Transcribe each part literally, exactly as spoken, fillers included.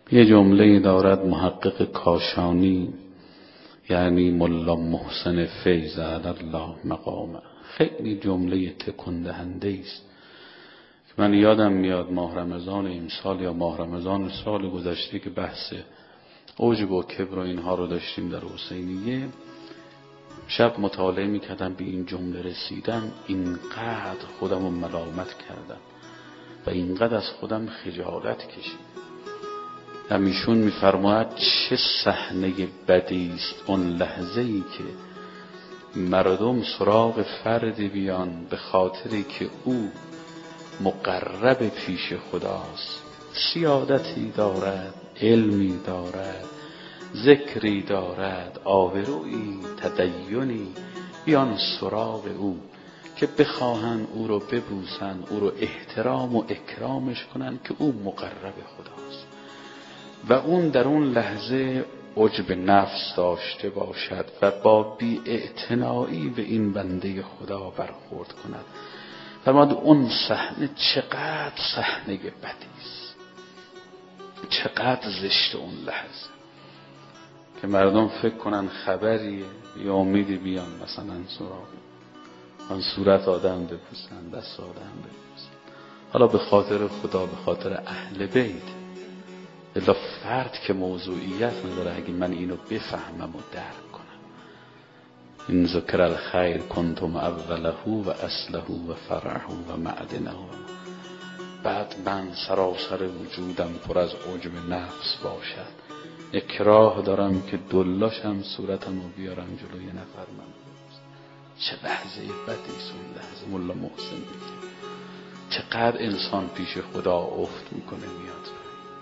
یه جمله دارد محقق کاشانی، یعنی ملا محسن فیض الله مقامه، خیلی جمله تکون دهنده است. من یادم میاد ماه رمضان امسال یا ماه رمضان سال گذشته که بحث عجب و کبر و اینها رو داشتیم در حسینیه، شب مطالعه میکردم، به این جمله رسیدم، اینقدر خودم رو ملامت کردم و اینقدر از خودم خجالت کشیدم. همیشون میفرماید چه صحنه بدی است اون لحظه ای که مردم سراغ فرد بیان به خاطری که او مقرب پیش خداست، سیادتی دارد، علمی دارد، ذکری دارد، آبرویی، تدینی، بیان سراغ او که بخواهن او رو ببوسن، او رو احترام و اکرامش کنن که او مقرب خداست و اون در اون لحظه عجب نفس داشته باشد و با بی‌اعتنایی به این بنده خدا برخورد کند. فرمود اون صحنه چقدر صحنه بدی است، چقدر زشت اون لحظه که مردم فکر کنن خبریه یا امیدی بیان مثلا سراغ آن صورت آدم بپوسن، دست آدم بپوسن، حالا به خاطر خدا، به خاطر اهل بیت. الا فرد که موضوعیت نداره. اگه من اینو بفهمم و درک کنم، این ذکر الخیر کنتم اوله و اصله و فرعه و معدنه، بعد من سراسر وجودم پر از عجب نفس باشد، اکراه دارم که دلاشم صورتم رو بیارم جلوی نفر من. چه لحظه بدی است اون لحظه. ملا محسن میگه چقدر انسان پیش خدا افت میکنه میاد.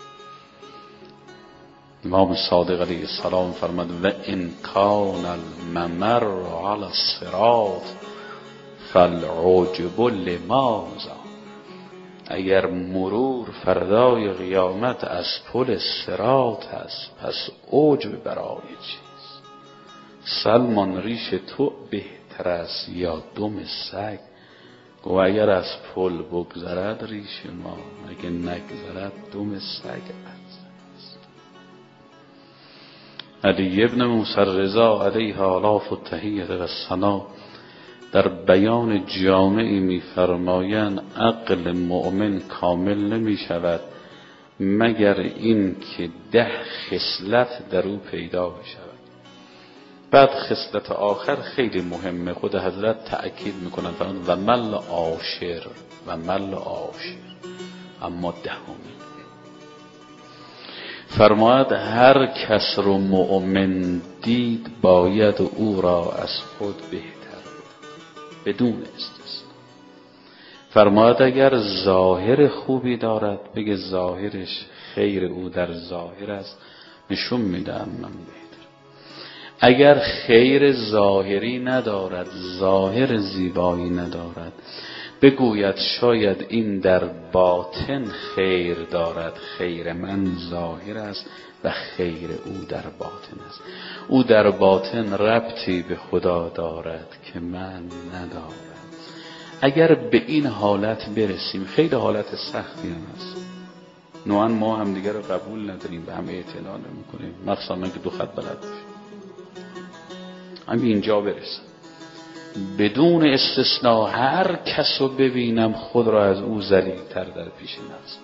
امام صادق علیه السلام فرمود و ان کان الممر علی الصراط فالعجب لماذا، اگر مرور فردای قیامت از پل صراط است پس عجب برای چیست؟ سلمان ریش تو بهتر است یا دم سگ؟ گو اگر از پل بگذرد ریش ما، اگه نگذرد دم سگ است. علی ابن موسی رضا علیه آلاف التحیه و الثنا در بیان جامعی می‌فرمایند عقل مؤمن کامل نمی شود مگر این که ده خصلت در او پیدا بشود. بعد خصلت آخر خیلی مهمه، خود حضرت تأکید میکنند و مل عاشر و مل عاشر، اما دهمی فرماید هر کس رو مؤمن دید باید او را از خود بهتر بدون استثنا. فرماید اگر ظاهر خوبی دارد بگه ظاهرش خیر او در ظاهر است، نشون میدم من بهتر. اگر خیر ظاهری ندارد، ظاهر زیبایی ندارد، بگوید شاید این در باطن خیر دارد، خیر من ظاهر است و خیر او در باطن است. او در باطن ربطی به خدا دارد که من ندارم. اگر به این حالت برسیم، خیلی حالت سختی هم است، نوعا ما هم دیگر رو قبول نداریم، به هم اعتنا نمی کنیم، مخصوصا من که دو خط بلد باشیم. هم اینجا برسیم بدون استثناء هر کس رو ببینم خود را از او ذلیل‌تر در پیش نفس.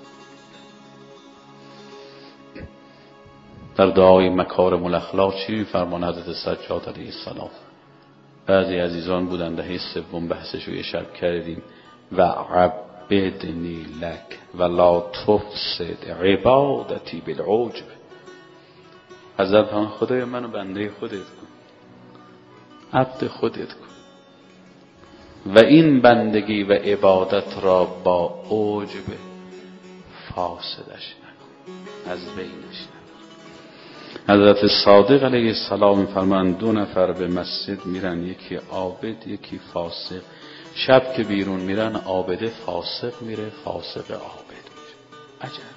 در دعای مکارم الاخلاق چی می‌فرمان حضرت سجاد علیه السلام؟ بعضی عزیزان بودن دهه سوم بحثش رو یه شب کردیم و عبدنی لک ولا تفسد عبادتی بالعجب. حضرت فرمان خدای منو بنده خودت کن، عبد خودت کن و این بندگی و عبادت را با عجب فاسدش نکن، از بینش نبر. حضرت صادق علیه السلام فرمایند دو نفر به مسجد میرن، یکی عابد یکی فاسق. شب که بیرون میرن عابد فاسق میره، فاسق عابد میره. عجب.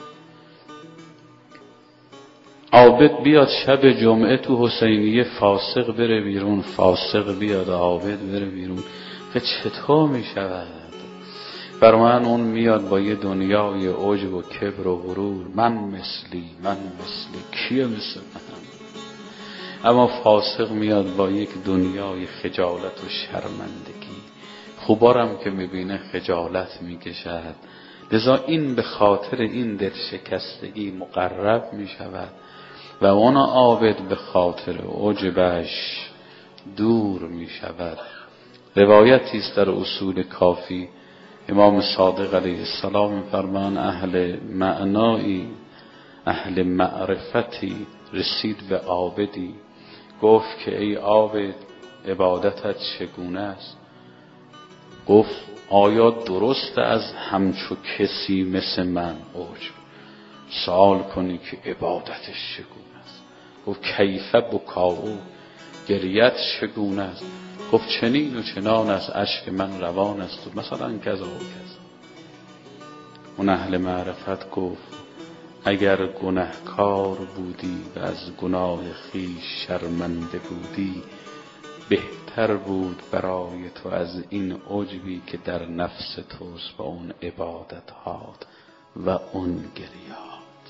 عابد بیاد شب جمعه تو حسینیه، فاسق بره بیرون، فاسق بیاد عابد بره بیرون. چطور می شود؟ فرمان اون میاد با یه دنیای عجب و کبر و غرور، من مثلی من مثلی، کیه مثل من؟ اما فاسق میاد با یک دنیای خجالت و شرمندگی، خوبارم که میبینه خجالت میکشد، لذا این به خاطر این دل شکستگی مقرب میشود و اون عابد به خاطر عجبش دور میشود. روایتی است در اصول کافی، امام صادق علیه السلام می‌فرمایند اهل معنایی، اهل معرفتی رسید به عابدی، گفت که ای عابد عبادتت چگونه است؟ گفت آیا درست از همچو کسی مثل من عجب سوال کنی که عبادتش چگونه است؟ گفت کیف بکاؤ، گریت چگونه است؟ گفت چنین و چنان است، اشک من روان است و مثلا کذا و کذا. اون اهل معرفت گفت اگر گنهکار بودی و از گناه خویش شرمنده بودی، بهتر بود برای تو از این عجبی که در نفس توست و اون عبادتات و اون گریات.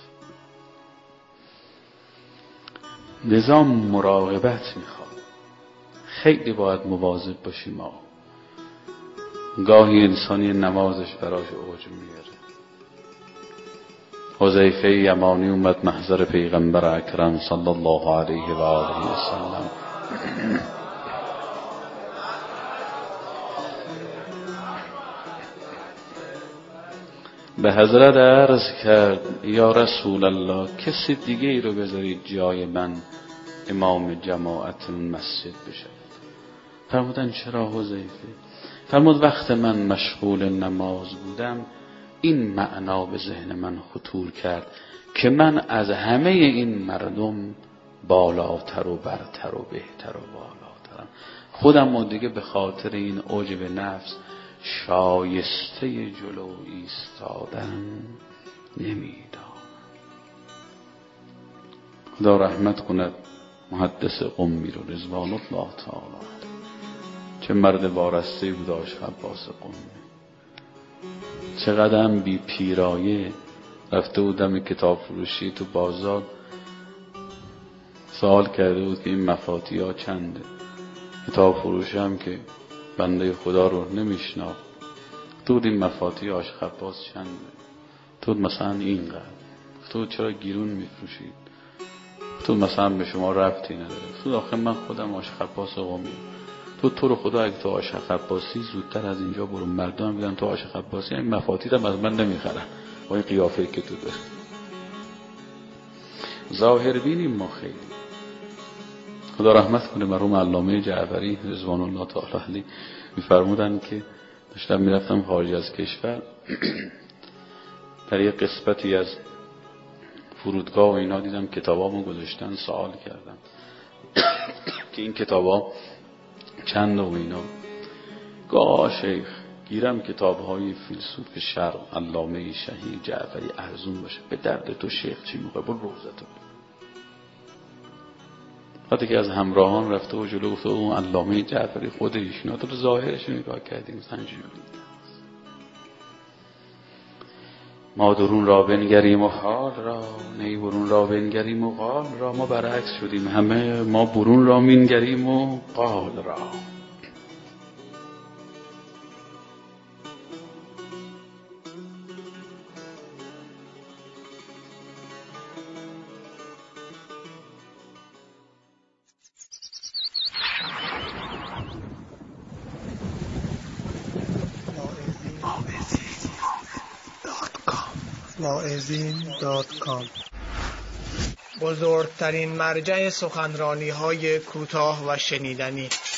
لذا مراقبت میخواد، خیلی باید مواظب باشیم. ما گاهی انسانی نمازش براش عجب میاره. حذیفه یمانی اومد محضر پیغمبر اکرم صلی الله علیه و آله و سلم، به حضرت عرض کرد یا رسول الله کسی دیگه ای رو بذارید جای من امام جماعت مسجد بشه. فرمودن چرا حذیفه؟ فرمود وقت من مشغول نماز بودم این معنا به ذهن من خطور کرد که من از همه این مردم بالاتر و برتر و بهتر و بالاترم. خودم و دیگه به خاطر این عجب نفس شایسته جلو ایستادن نمیدانم. خدا رحمت کند محدث قمی رو رضوان الله تعالی، چه مرد وارسته بود داشت عباس قمی، چقدر هم بی پیرایه. رفته بودم کتاب فروشی تو بازار، سوال کرده بود که این مفاتیح ها چنده؟ کتاب فروشی هم که بنده خدا رو نمیشناخت، تو این مفاتیح عاشق عباس چنده؟ تو مثلا اینقدر. تو چرا گیرون میفروشید؟ تو مثلا به شما ربطی نداره. تو آخه من خودم عاشق عباس قمی. تو تو رو خدا اگه تو عاشق عباسی زودتر از اینجا برو، مردم میگن تو عاشق عباسی، این مفاتیح هم از من نمیخرن با این قیافه‌ای که تو داری. ظاهر بینیم ما خیلی. خدا رحمت کنه مرحوم علامه جعفری رضوان الله تعالی علیه میفرمودن که داشتم میرفتم خارج از کشور، در یک قسمتی از فرودگاه و اینا دیدم کتابامو گذاشتن، سوال کردم که این کتابا چند و اینا. گاه شیخ گیرم کتاب‌های فیلسوف شرق علامه شهید جعفری ارزون باشه، به درد تو شیخ چی میخواد؟ برو روزتو. وقتی که از همراهان رفته و جلو گفته اون علامه جعفری خود ایشون، تو ظاهرش نگاه کردیم سنجیدیم. ما درون را بنگریم و حال را، نی برون را بنگریم و قال را. ما برعکس شدیم، همه ما برون را مینگریم و قال را. واعظین دات کام بزرگترین مرجع سخنرانی های کوتاه و شنیدنی.